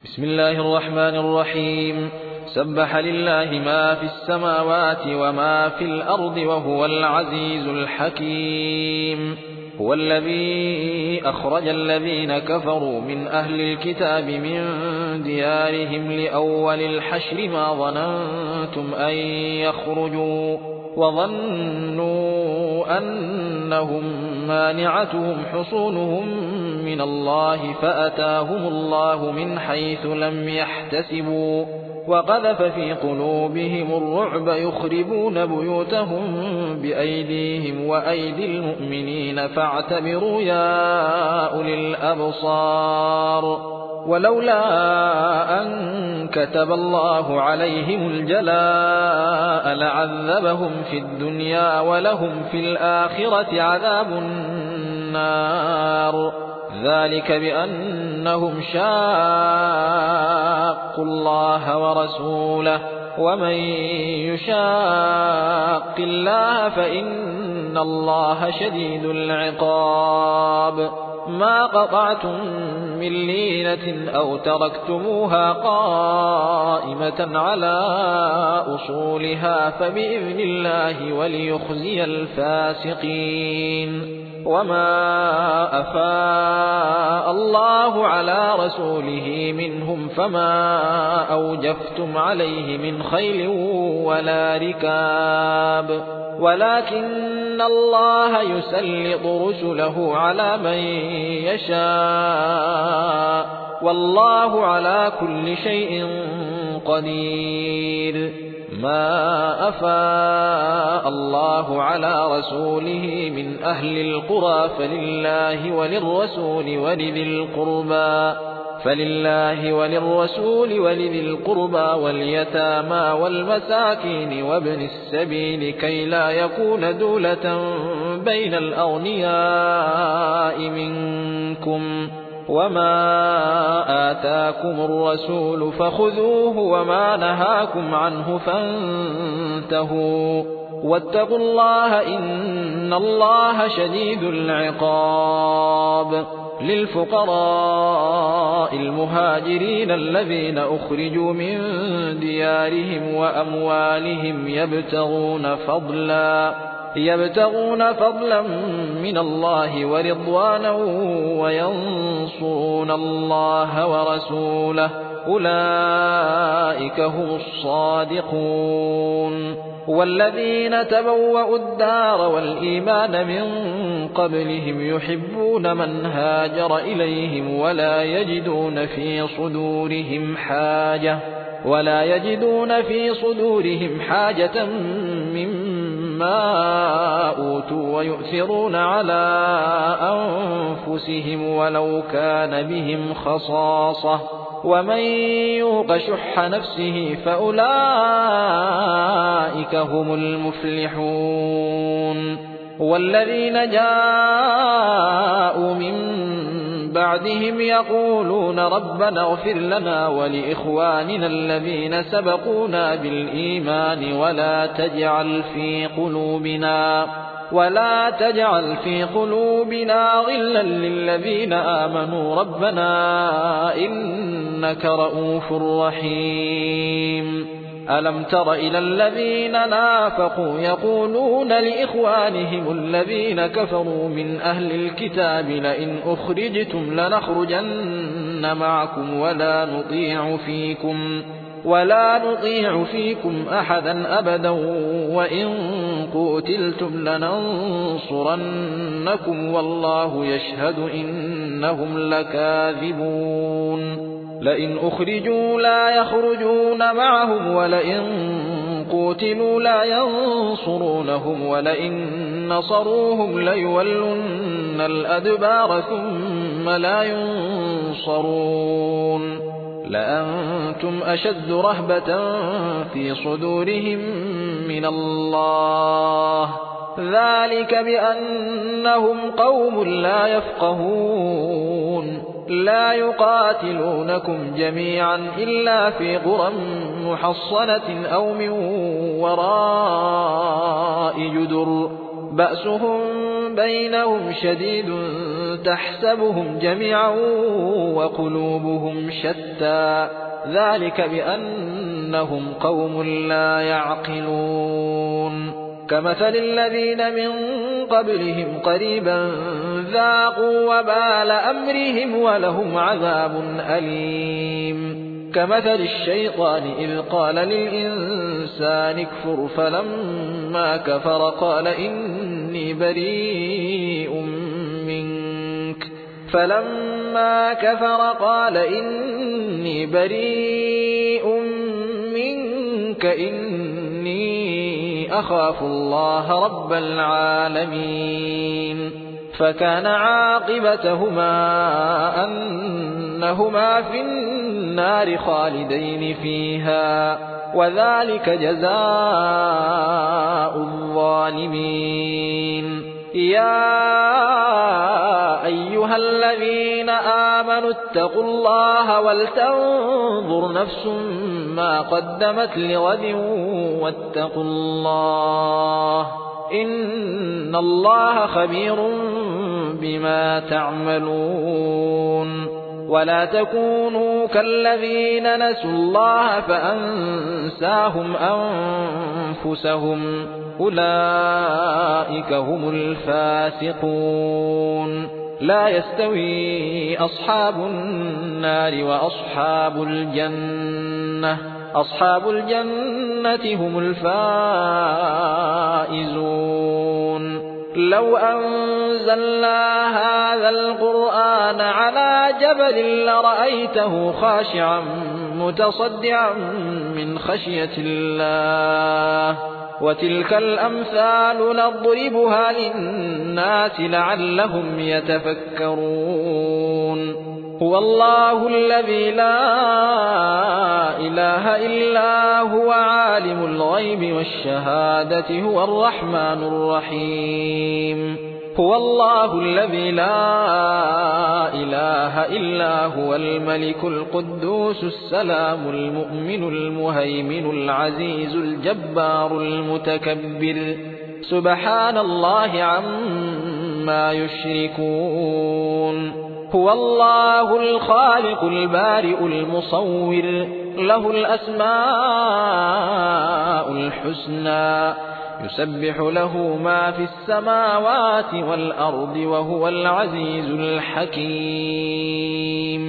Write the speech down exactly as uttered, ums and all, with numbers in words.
بسم الله الرحمن الرحيم. سبح لله ما في السماوات وما في الأرض وهو العزيز الحكيم. هو الذي أخرج الذين كفروا من أهل الكتاب من ديارهم لأول الحشر ما ظننتم أن يخرجوا وظنوا أنهم مانعتهم حصونهم من الله فأتاهم الله من حيث لم يحتسبوا وقذف في قلوبهم الرعب يخربون بيوتهم بأيديهم وأيدي المؤمنين فاعتبروا يا أولي الأبصار. ولولا أن كتب الله عليهم الجلاء لعذبهم في الدنيا ولهم في الآخرة عذاب النار. ذلك بأنهم شاقوا الله ورسوله ومن يشاق الله فإن الله شديد العقاب. ما قطعتم من لينة أو تركتموها قائمة على أصولها فبإذن الله وليخزي الفاسقين. وما أفاء الله على رسوله منهم فما أوجفتم عليه من خيل ولا ركاب ولكن الله يسلط رسله على من يشاء والله على كل شيء قدير. ما أفاء الله على رسوله من أهل القرى فلله وللرسول ولذي القربى فلله وللرسول ولذي القربى واليتامى والمساكين وابن السبيل كي لا يكون دولة بين الأغنياء منكم. وما آتاكم الرسول فخذوه وما نهاكم عنه فانتهوا واتقوا الله إن الله شديد العقاب. للفقراء المهاجرين الذين أخرجوا من ديارهم وأموالهم يبتغون فضلا يبتغون فضلا من الله ورضوانا وينصرون الله ورسوله أولئك هم الصادقون. والذين تبوأوا الدار والإيمان من قبلهم يحبون من هاجر إليهم ولا يجدون في صدورهم حاجة ولا يجدون في صدورهم حاجة مما أوتوا ويؤثرون على أنفسهم ولو كان بهم خصاصة ومن يوق شح نفسه فأولئك هم المفلحون. والذين جاءوا من بعدهم يقولون ربنا اغفر لنا ولإخواننا الذين سبقونا بالإيمان ولا تجعل في قلوبنا ولا تجعل في قلوبنا غلا للذين آمنوا ربنا إنك رؤوف رحيم. ألم تر إلى الذين نافقوا يقولون لإخوانهم الذين كفروا من أهل الكتاب لئن أخرجتم لنخرجن معكم ولا نطيع فيكم ولا نطيع فيكم أحدا أبدا وإن قتلتم لننصرنكم والله يشهد إنهم لكاذبون. لئن أخرجوا لا يخرجون معهم ولئن قتلوا لا ينصرونهم ولئن نصروهم ليولن الأدبار ثم لا ينصرون. لأنتم أشد رهبة في صدورهم من الله ذلك بأنهم قوم لا يفقهون. لا يقاتلونكم جميعا إلا في قرى محصنة أو من وراء جدر بأسهم بينهم شديد تحسبهم جميعا وقلوبهم شتى ذلك بأنهم قوم لا يعقلون كمثل الذين من قبلهم قريبا ذاقوا وبال أمرهم ولهم عذاب أليم كمثل الشيطان إذ قال للإنسان اكفر فلما كفر قال إني بريء منك فلما كفر قال إني بريء منك إني أخاف الله رب العالمين فكان عاقبتهما أنهما في النار خالدين فيها وذلك جزاء الظالمين يا أيها الذين آمنوا اتقوا الله ولتنظر نفس ما قدمت لغد واتقوا الله إن الله خبير بما تعملون ولا تكونوا كالذين نسوا الله فأنساهم أنفسهم أولئك هم الفاسقون لا يستوي أصحاب النار وأصحاب الجنة أصحاب الجنة هم الفائزون لو أنزلنا هذا القرآن على جبل لرأيته خاشعا متصدعا من خشية الله وتلك الأمثال نضربها للناس لعلهم يتفكرون هو الله الذي لا إله إلا هو عالم الغيب والشهادة هو الرحمن الرحيم هو الله الذي لا إله إلا هو الملك القدوس السلام المؤمن المهيمن العزيز الجبار المتكبر سبحان الله عما يشركون هو الله الخالق البارئ المصور له الأسماء الحسنى يسبح له ما في السماوات والأرض وهو العزيز الحكيم